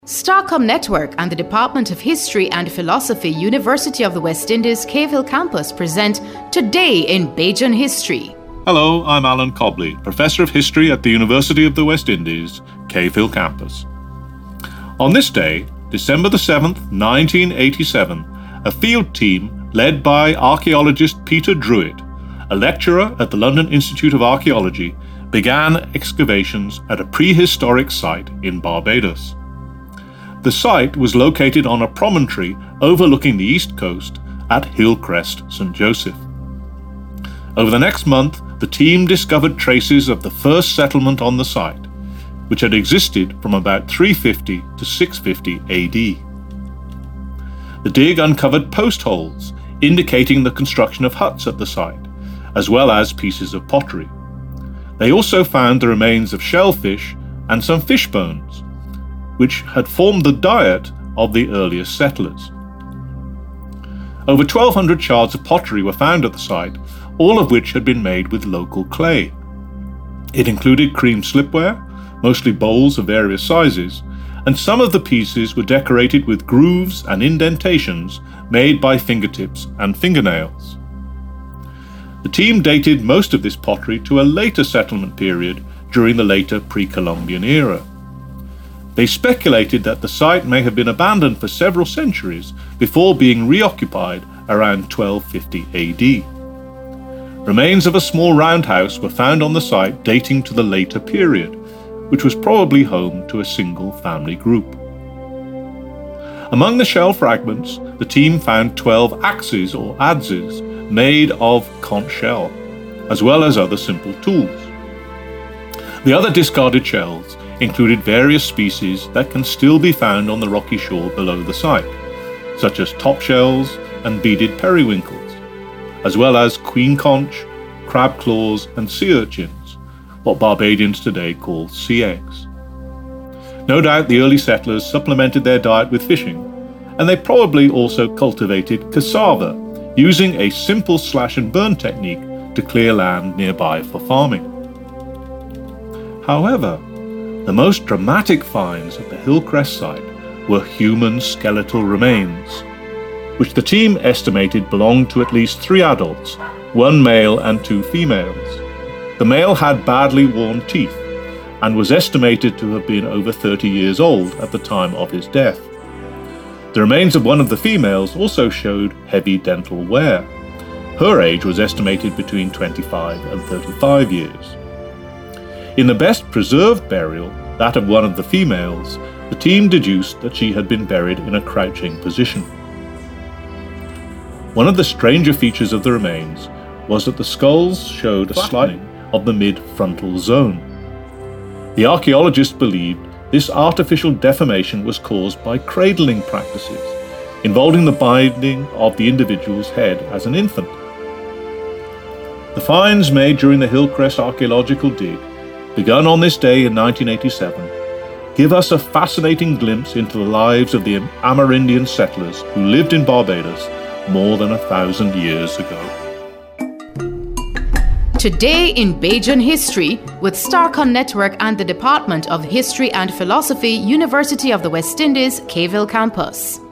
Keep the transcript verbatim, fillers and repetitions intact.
Starcom Network and the Department of History and Philosophy, University of the West Indies, Cave Hill Campus present Today in Bajan History. Hello, I'm Alan Cobley, Professor of History at the University of the West Indies, Cave Hill Campus. On this day, December the seventh, nineteen eighty-seven, a field team led by archaeologist Peter Druitt, a lecturer at the London Institute of Archaeology, began excavations at a prehistoric site in Barbados. The site was located on a promontory overlooking the east coast at Hillcrest, Saint Joseph. Over the next month, the team discovered traces of the first settlement on the site, which had existed from about three fifty to six fifty A D. The dig uncovered post holes, indicating the construction of huts at the site, as well as pieces of pottery. They also found the remains of shellfish and some fish bones, which had formed the diet of the earliest settlers. Over twelve hundred shards of pottery were found at the site, all of which had been made with local clay. It included cream slipware, mostly bowls of various sizes, and some of the pieces were decorated with grooves and indentations made by fingertips and fingernails. The team dated most of this pottery to a later settlement period during the later pre-Columbian era. They speculated that the site may have been abandoned for several centuries before being reoccupied around twelve fifty A D. Remains of a small roundhouse were found on the site dating to the later period, which was probably home to a single family group. Among the shell fragments, the team found twelve axes or adzes made of conch shell, as well as other simple tools. The other discarded shells included various species that can still be found on the rocky shore below the site, such as top shells and beaded periwinkles, as well as queen conch, crab claws and sea urchins, what Barbadians today call sea eggs. No doubt the early settlers supplemented their diet with fishing, and they probably also cultivated cassava, using a simple slash and burn technique to clear land nearby for farming. However, the most dramatic finds at the Hillcrest site were human skeletal remains, which the team estimated belonged to at least three adults, one male and two females. The male had badly worn teeth and was estimated to have been over thirty years old at the time of his death. The remains of one of the females also showed heavy dental wear. Her age was estimated between twenty-five and thirty-five years. In the best preserved burial, that of one of the females, the team deduced that she had been buried in a crouching position. One of the stranger features of the remains was that the skulls showed a sliding of the mid-frontal zone. The archaeologists believed this artificial deformation was caused by cradling practices, involving the binding of the individual's head as an infant. The finds made during the Hillcrest archaeological dig, begun on this day in nineteen eighty-seven, give us a fascinating glimpse into the lives of the Amerindian settlers who lived in Barbados more than a thousand years ago. Today in Bajan History with Starcom Network and the Department of History and Philosophy, University of the West Indies, Cave Hill Campus.